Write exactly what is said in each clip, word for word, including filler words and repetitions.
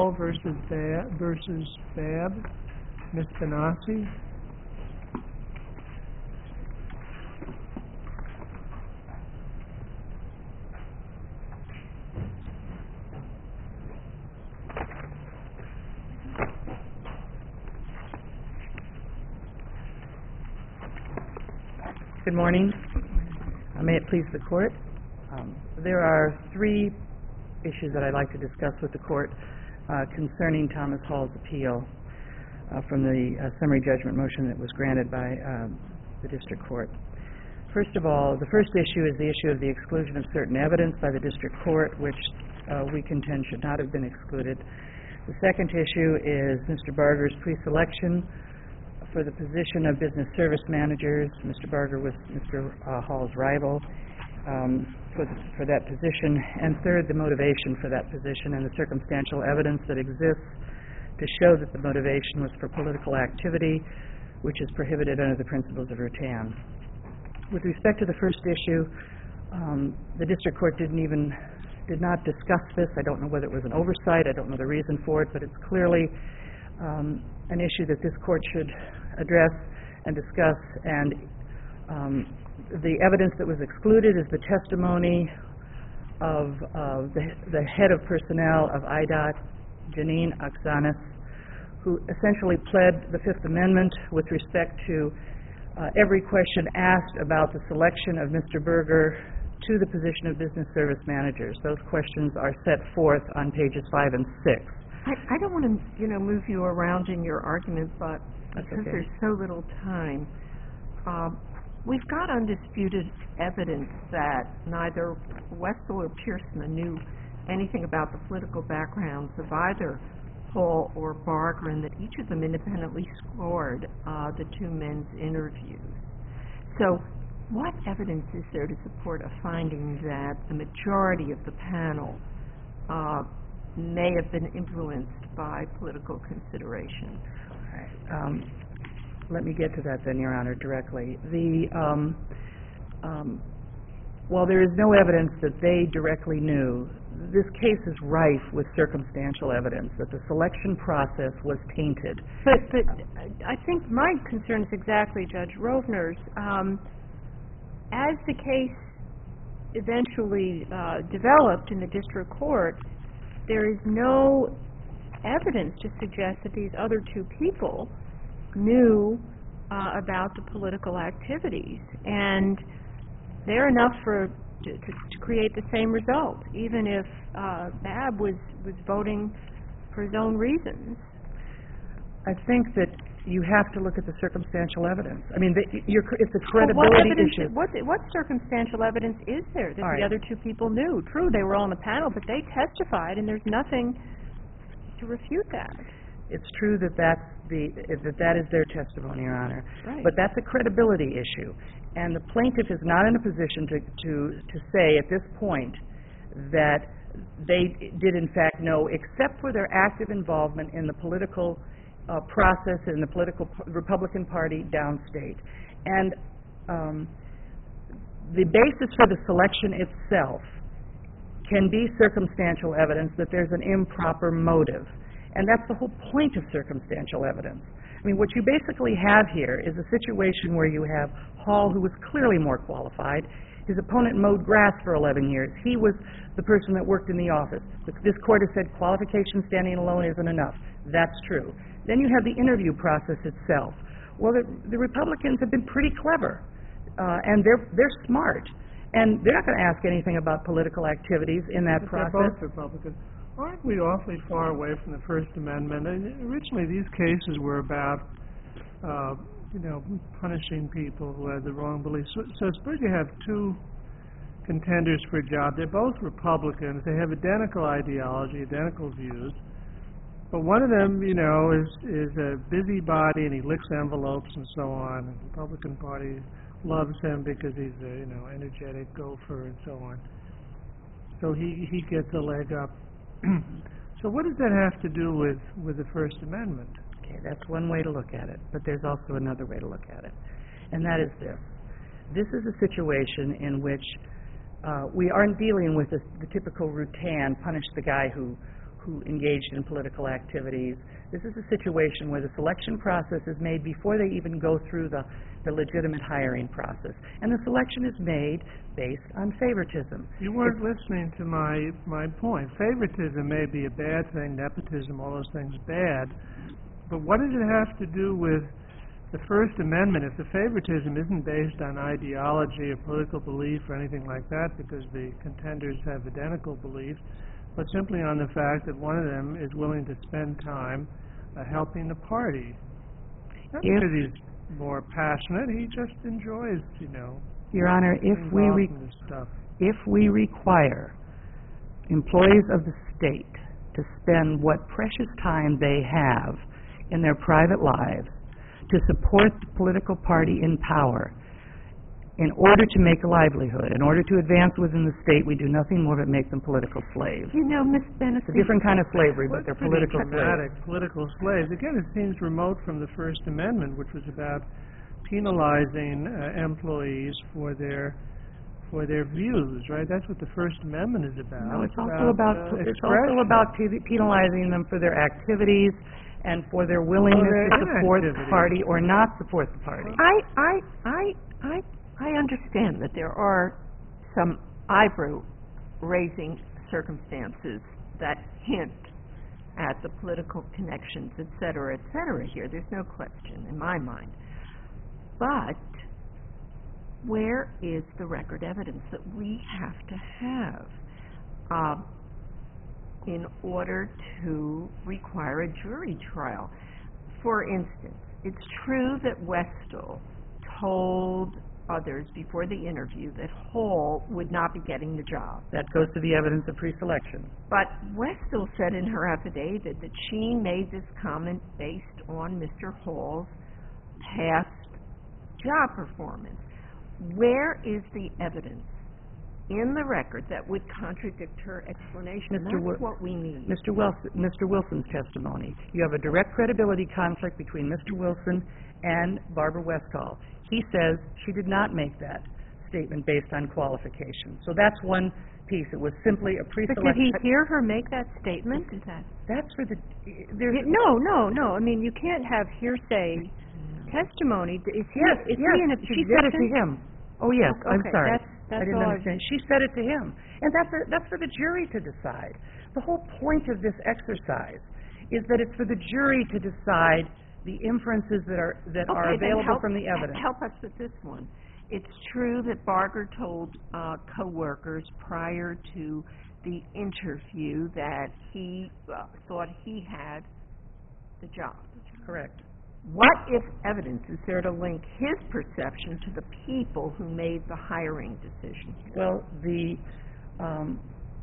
Hall versus Babb, versus Babb. Miz Benassi. Good morning. Uh, may it please the Court. Um, there are three issues that I'd like to discuss with the Court uh, concerning Thomas Hall's appeal uh, from the uh, summary judgment motion that was granted by uh, the District Court. First of all, the first issue is the issue of the exclusion of certain evidence by the District Court, which uh, we contend should not have been excluded. The second issue is Mister Barger's pre-selection for the position of business service managers. Mister Barger was Mister Uh, Hall's rival um, for, the, for that position. And third, the motivation for that position and the circumstantial evidence that exists to show that the motivation was for political activity, which is prohibited under the principles of Rutan. With respect to the first issue, um, the District Court didn't even, did not discuss this. I don't know whether it was an oversight. I don't know the reason for it, but it's clearly um, an issue that this Court should address and discuss. And um, the evidence that was excluded is the testimony of uh, the, the head of personnel of I D O T, Janine Aksanis, who essentially pled the Fifth Amendment with respect to uh, every question asked about the selection of Mister Barger to the position of business service managers. Those questions are set forth on pages five and six. I, I don't want to, you know, move you around in your argument, but That's because okay. there's so little time, uh, we've got undisputed evidence that neither Westall or Pearson knew anything about the political backgrounds of either Hall or Barger, and that each of them independently scored uh, the two men's interviews. So what evidence is there to support a finding that the majority of the panel uh, may have been influenced by political consideration? All right. Um, let me get to that then, Your Honor, directly. The, um, um, while there is no evidence that they directly knew, this case is rife with circumstantial evidence that the selection process was tainted. But, but I think my concern is exactly Judge Rovner's. Um, as the case eventually uh, developed in the district court, there is no evidence to suggest that these other two people knew uh, about the political activities, and they're enough for to, to, to create the same result, even if uh, Babb was, was voting for his own reasons. I think that you have to look at the circumstantial evidence. I mean, the, you're, it's a Well, what, credibility evidence, issue. what, what circumstantial evidence is there that All the right. other two people knew? True, they were on the panel, but they testified, and there's nothing to refute that. It's true that that's the that that is their testimony, Your Honor. Right. But that's a credibility issue, and the plaintiff is not in a position to to to say at this point that they did in fact know, except for their active involvement in the political uh, process in the political p- Republican Party downstate, and um, the basis for the selection itself can be circumstantial evidence that there's an improper motive. And that's the whole point of circumstantial evidence. I mean, what you basically have here is a situation where you have Hall, who was clearly more qualified. His opponent mowed grass for eleven years. He was the person that worked in the office. This court has said qualification standing alone isn't enough. That's true. Then you have the interview process itself. Well, the, the Republicans have been pretty clever, uh, and they're they're smart. And they're not going to ask anything about political activities in that But process. they're both Republicans. Aren't we awfully far away from the First Amendment? And originally, these cases were about, uh, you know, punishing people who had the wrong beliefs. So, so suppose you have two contenders for a job. They're both Republicans. They have identical ideology, identical views. But one of them, you know, is is a busybody and he licks envelopes and so on. And the Republican Party loves him because he's a, you know, energetic gopher and so on. So he he gets a leg up. So what does that have to do with, with the First Amendment? Okay, that's one way to look at it, but there's also another way to look at it, and that is this. This is a situation in which uh, we aren't dealing with the, the typical Rutan, punish the guy who, who engaged in political activities. This is a situation where the selection process is made before they even go through the, the legitimate hiring process. And the selection is made based on favoritism. You weren't listening to my, my point. Favoritism may be a bad thing, nepotism, all those things bad, but what does it have to do with the First Amendment? If the favoritism isn't based on ideology or political belief or anything like that, because the contenders have identical beliefs, but simply on the fact that one of them is willing to spend time uh, helping the party. Not If, because he's more passionate, he just enjoys, you know, Your Honor, if we involved re- in this stuff. if we require employees of the state to spend what precious time they have in their private lives to support the political party in power in order to make a livelihood, in order to advance within the state, we do nothing more but make them political slaves. You know, Miss Bennett, It's a different kind of slavery, but they're Pretty political dramatic slaves. political slaves. Again, it seems remote from the First Amendment, which was about penalizing uh, employees for their for their views, right? That's what the First Amendment is about. No, it's also about, uh, it's also expression. about pe- penalizing them for their activities and for their willingness their to support the inactivity. party or not support the party. I, I, I, I, I understand that there are some eyebrow-raising circumstances that hint at the political connections, et cetera, et cetera here. There's no question in my mind. But where is the record evidence that we have to have uh, in order to require a jury trial? For instance, it's true that Westall told others before the interview that Hall would not be getting the job. That goes to the evidence of pre-selection. But Westall said in her affidavit that she made this comment based on Mister Hall's past job performance. Where is the evidence in the record that would contradict her explanation? And Mister that's Wi- what we need. Mister Wilson, Mister Wilson's testimony. You have a direct credibility conflict between Mister Wilson and Barbara Westall. He says she did not make that statement based on qualifications. So that's one piece. It was simply a But pre-selection. did he hear her make that statement? Is that That's for the... There's, no, no, no. I mean, you can't have hearsay testimony. Is he? Yes, is yes, he in a she said it to position? him. Oh, yes, Okay, I'm sorry. that's- that's I didn't all I- understand. She said it to him. And that's, a, that's for the jury to decide. The whole point of this exercise is that it's for the jury to decide the inferences that are, that are Okay, then available help- from the evidence. Help us with this one. It's true that Barger told uh, coworkers prior to the interview that he uh, thought he had the job. Correct. What, if evidence, is there to link his perception to the people who made the hiring decision? Well, the, um,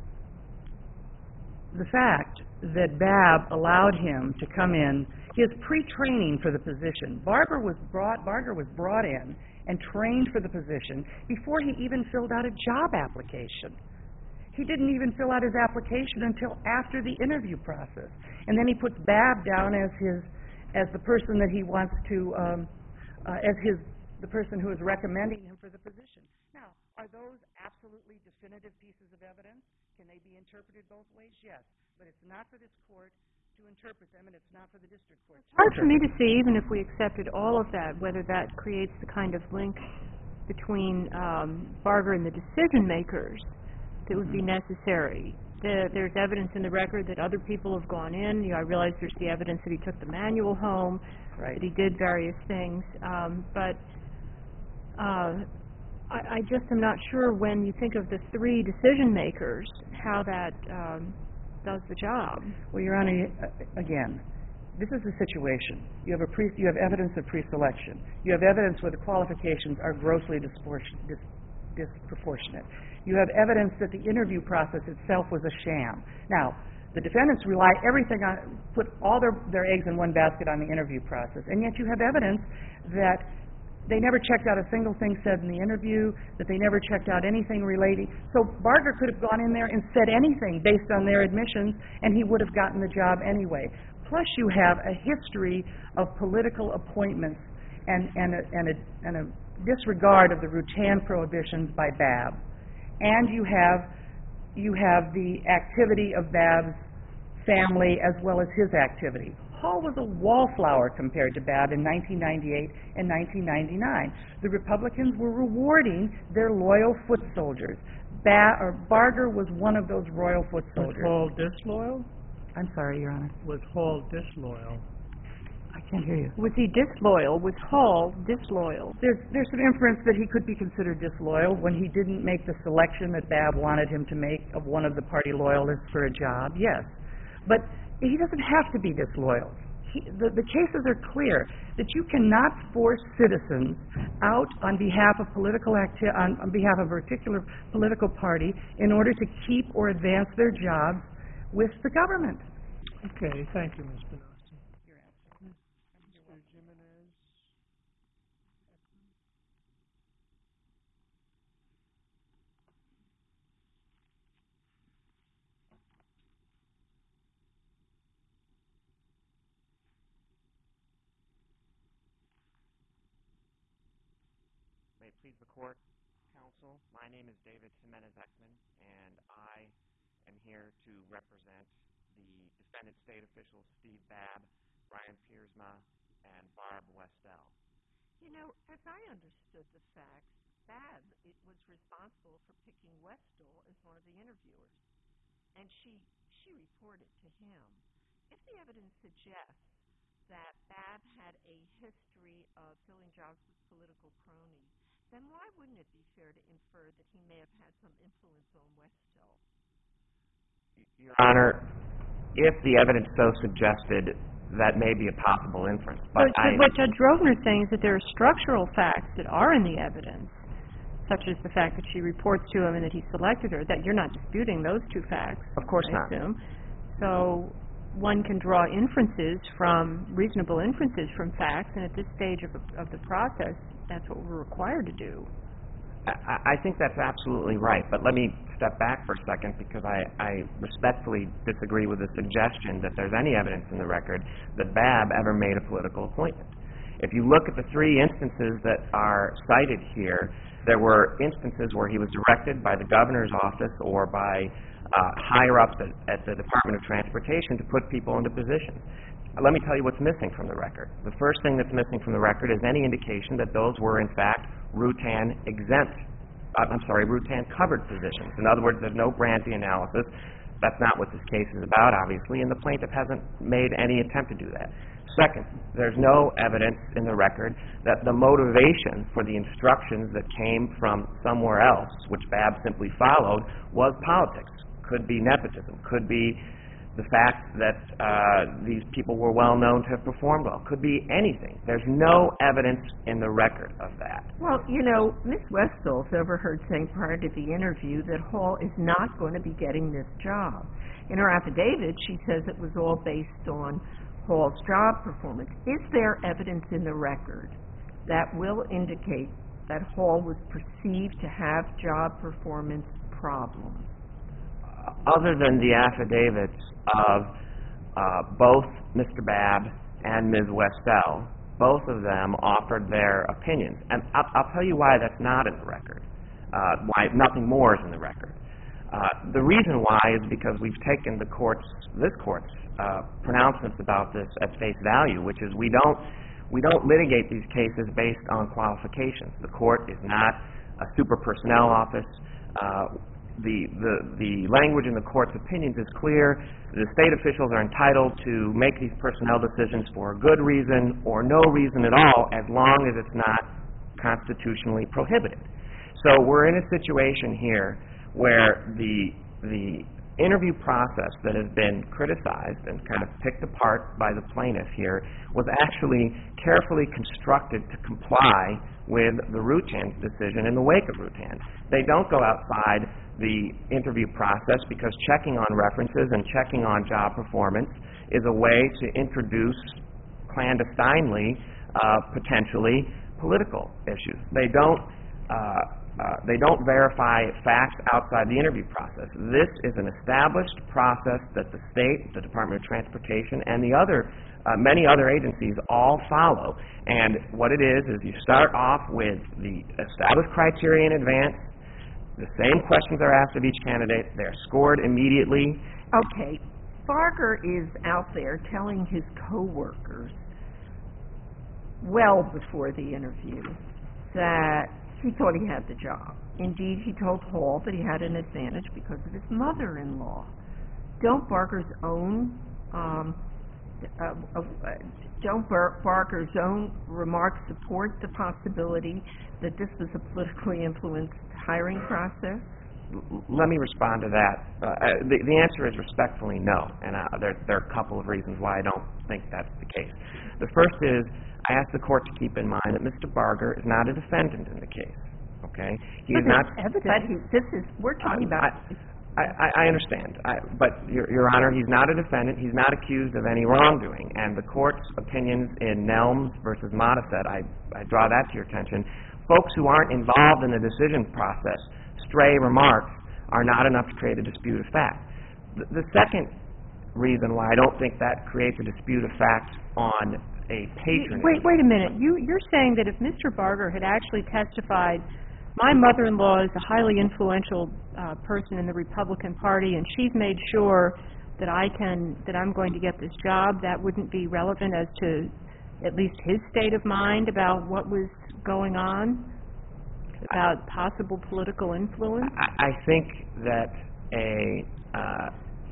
the fact that Babb allowed him to come in, his pre-training for the position, Barber was brought, Barger was brought in and trained for the position before he even filled out a job application. He didn't even fill out his application until after the interview process. And then he puts Babb down as his, as the person that he wants to, um, uh, as his, the person who is recommending him for the position. Now, are those absolutely definitive pieces of evidence? Can they be interpreted both ways? Yes. But it's not for this court to interpret them, and it's not for the district court to Hard for me interpret to see, even if we accepted all of that, whether that creates the kind of link between um, Barger and the decision makers that would be necessary. The, there's evidence in the record that other people have gone in. You know, I realize there's the evidence that he took the manual home, Right. that he did various things, um, but uh, I, I just am not sure when you think of the three decision makers how that um, does the job. Well, Your Honor, you- uh, again, this is the situation. You have a pre, you have evidence of pre-selection. You have evidence where the qualifications are grossly dispor- dis, disproportionate. You have evidence that the interview process itself was a sham. Now, the defendants rely everything on, put all their, their eggs in one basket on the interview process, and yet you have evidence that they never checked out a single thing said in the interview, that they never checked out anything relating. So Barger could have gone in there and said anything based on their admissions, and he would have gotten the job anyway. Plus, you have a history of political appointments and, and, a, and, a, and a disregard of the Rutan prohibitions by Babb. And you have, you have the activity of Babb's family, as well as his activity. Hall was a wallflower compared to Babb in nineteen ninety-eight and nineteen ninety-nine. The Republicans were rewarding their loyal foot soldiers. Ba- or Barger was one of those royal foot Was soldiers. Hall disloyal? I'm sorry, Your Honor. Was Hall disloyal? I can't hear you. Was he disloyal? Was Hall disloyal? There's, there's some inference that he could be considered disloyal when he didn't make the selection that Babb wanted him to make of one of the party loyalists for a job, yes. But he doesn't have to be disloyal. He, the, the cases are clear that you cannot force citizens out on behalf of political acti- on, on behalf of a particular political party in order to keep or advance their jobs with the government. Okay, thank you, Miz Benassi. Mister Jimenez? May it please the court, counsel, my name is David Jimenez-Ekman, and I am here to represent the defendant state officials Steve Babb, Brian Piersma, and Barb Westell. You know, as I understood the facts, Babb it was responsible for picking Westall as one of the interviewers, and she she reported to him. If the evidence suggests that Babb had a history of filling jobs with political cronies, then why wouldn't it be fair to infer that he may have had some influence on Westall? Your Honor, if the evidence so suggested, that may be a possible inference. But, But, I, but what Judge Rovner is saying is that there are structural facts that are in the evidence, such as the fact that she reports to him and that he selected her, that you're not disputing those two facts. Of course I not. assume. So one can draw inferences from, reasonable inferences from facts, and at this stage of, of the process, that's what we're required to do. I, I think that's absolutely right, but let me step back for a second because I, I respectfully disagree with the suggestion that there's any evidence in the record that Babb ever made a political appointment. If you look at the three instances that are cited here, there were instances where he was directed by the governor's office or by uh, higher-ups at, at the Department of Transportation to put people into positions. Let me tell you what's missing from the record. The first thing that's missing from the record is any indication that those were, in fact, Rutan exempt, uh, I'm sorry, Rutan covered positions. In other words, there's no Branty analysis. That's not what this case is about, obviously, and the plaintiff hasn't made any attempt to do that. Second, there's no evidence in the record that the motivation for the instructions that came from somewhere else, which Babb simply followed, was politics. Could be nepotism. Could be the fact that uh, these people were well known to have performed well. Could be anything. There's no evidence in the record of that. Well, you know, Miz Westall's overheard saying prior to the interview that Hall is not going to be getting this job. In her affidavit, she says it was all based on Hall's job performance. Is there evidence in the record that will indicate that Hall was perceived to have job performance problems? Other than the affidavits of uh, both Mister Babb and Miz Westell, both of them offered their opinions. And I'll, I'll tell you why that's not in the record, uh, why nothing more is in the record. Uh, the reason why is because we've taken the court's, this court's uh, pronouncements about this at face value, which is we don't, we don't litigate these cases based on qualifications. The court is not a super personnel office. Uh, The, the, the language in the court's opinions is clear. The state officials are entitled to make these personnel decisions for a good reason or no reason at all, as long as it's not constitutionally prohibited. So we're in a situation here where the, the interview process that has been criticized and kind of picked apart by the plaintiff here was actually carefully constructed to comply with the Rutan's decision in the wake of Rutan. They don't go outside the interview process because checking on references and checking on job performance is a way to introduce clandestinely, uh, potentially, political issues. They don't uh, uh, they don't verify facts outside the interview process. This is an established process that the state, the Department of Transportation, and the other uh, many other agencies all follow. And what it is is you start off with the established criteria in advance. The same questions are asked of each candidate. They're scored immediately. Okay. Barger is out there telling his coworkers well before the interview that he thought he had the job. Indeed, he told Hall that he had an advantage because of his mother-in-law. Don't Barger's own um, uh, uh, don't Bar- Barger's own remarks support the possibility that this was a politically influenced hiring process? L- let me respond to that. Uh, the, the answer is respectfully no, and uh, there, there are a couple of reasons why I don't think that's the case. The first is I ask the court to keep in mind that Mister Barger is not a defendant in the case. Okay, he but is not. But he, this is we're talking I, about. I, I, I understand, I, but Your, Your Honor, he's not a defendant. He's not accused of any wrongdoing, and the court's opinions in Nelms versus Modisette, I, I draw that to your attention. Folks who aren't involved in the decision process, stray remarks, are not enough to create a dispute of fact. The, the second reason why I don't think that creates a dispute of fact on a patron. Wait, wait a minute. You, you're saying that if Mister Barger had actually testified, my mother-in-law is a highly influential uh, person in the Republican Party, and she's made sure that I can, that I'm going to get this job, that wouldn't be relevant as to at least his state of mind about what was going on, about possible political influence? I, I think that a, uh,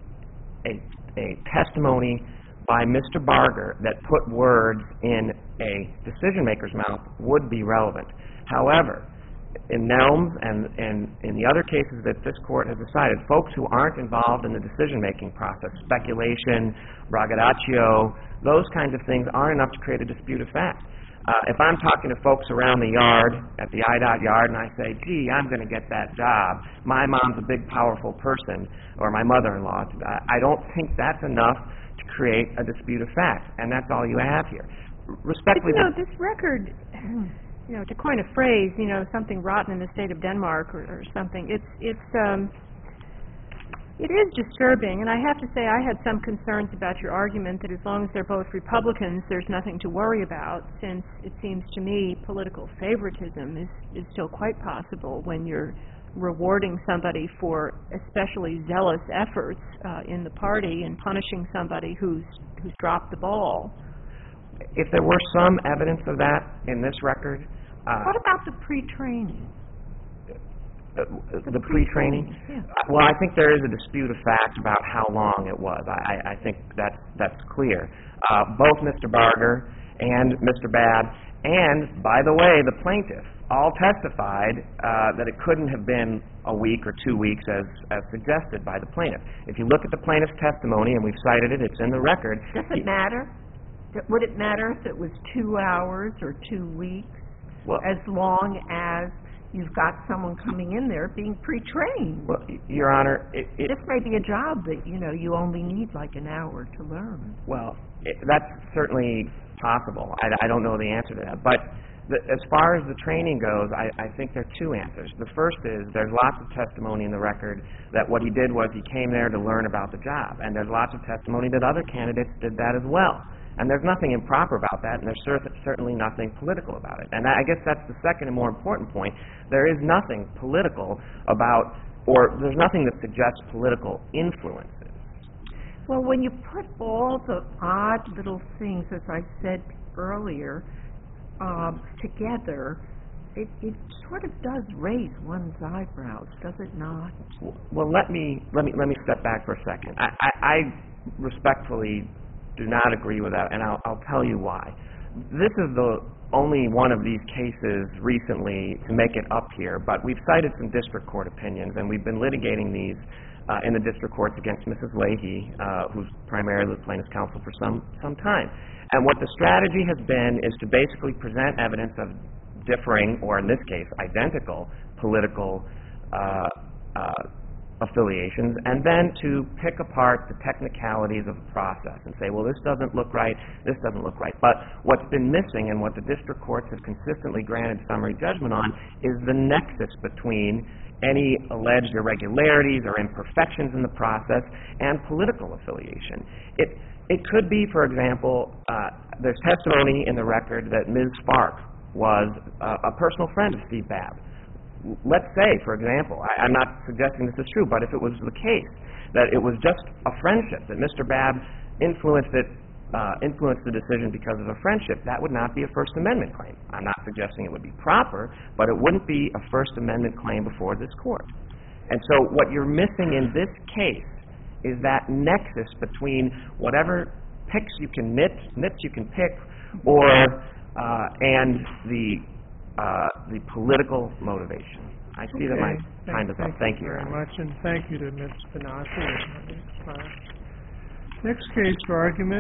a a testimony by Mister Barger that put words in a decision-maker's mouth would be relevant. However, in Nelms and, and in the other cases that this court has decided, folks who aren't involved in the decision-making process, speculation, braggadocio, those kinds of things aren't enough to create a dispute of fact. Uh, if I'm talking to folks around the yard, at the I DOT yard, and I say, gee, I'm going to get that job, my mom's a big, powerful person, or my mother-in-law, I don't think that's enough to create a dispute of fact, and that's all you have here. Respectfully, but, you know, this record, you know, to coin a phrase, you know, something rotten in the state of Denmark or, or something, it's, it's, um, it is disturbing, and I have to say I had some concerns about your argument that as long as they're both Republicans, there's nothing to worry about, since it seems to me political favoritism is, is still quite possible when you're rewarding somebody for especially zealous efforts uh, in the party and punishing somebody who's, who's dropped the ball. If there were some evidence of that in this record... Uh, what about the pre-training? Uh, the, the pre-training? Yeah. Well, I think there is a dispute of fact about how long it was. I, I think that, that's clear. Uh, both Mister Barger and Mister Babb, and, by the way, the plaintiff, all testified uh, that it couldn't have been a week or two weeks as, as suggested by the plaintiff. If you look at the plaintiff's testimony, and we've cited it, it's in the record. Does it matter? Would it matter if it was two hours or two weeks, well, as long as you've got someone coming in there being pre-trained? Well, Your Honor, it, it, this may be a job that, you know, you only need like an hour to learn. Well, it, that's certainly possible. I, I don't know the answer to that. But the, as far as the training goes, I, I think there are two answers. The first is there's lots of testimony in the record that what he did was he came there to learn about the job. And there's lots of testimony that other candidates did that as well. And there's nothing improper about that, and there's cer- certainly nothing political about it. And I guess that's the second and more important point. There is nothing political about, or there's nothing that suggests political influences. Well, when you put all the odd little things, as I said earlier, um, together, it, it sort of does raise one's eyebrows, does it not? Well, let me let me let me step back for a second. I, I, I respectfully do not agree with that, and I'll, I'll tell you why. This is the only one of these cases recently to make it up here, but we've cited some district court opinions, and we've been litigating these uh, in the district courts against Missus Leahy, uh, who's primarily the plaintiff's counsel for some, some time. And what the strategy has been is to basically present evidence of differing, or in this case, identical political uh, uh, affiliations, and then to pick apart the technicalities of the process and say, well, this doesn't look right, this doesn't look right. But what's been missing, and what the district courts have consistently granted summary judgment on, is the nexus between any alleged irregularities or imperfections in the process and political affiliation. It, it could be, for example, uh, there's testimony in the record that Miz Spark was uh, a personal friend of Steve Babb. let's say, for example, I, I'm not suggesting this is true, but if it was the case that it was just a friendship, that Mister Babb influenced it, uh, influenced the decision because of a friendship, that would not be a First Amendment claim. I'm not suggesting it would be proper, but it wouldn't be a First Amendment claim before this court. And so what you're missing in this case is that nexus between whatever picks you can knit, knits you can pick, or uh, and the uh, the political motivation. I see that my Okay. time is up. Thank you. very much, and thank you to Miz Benassi. Next case for argument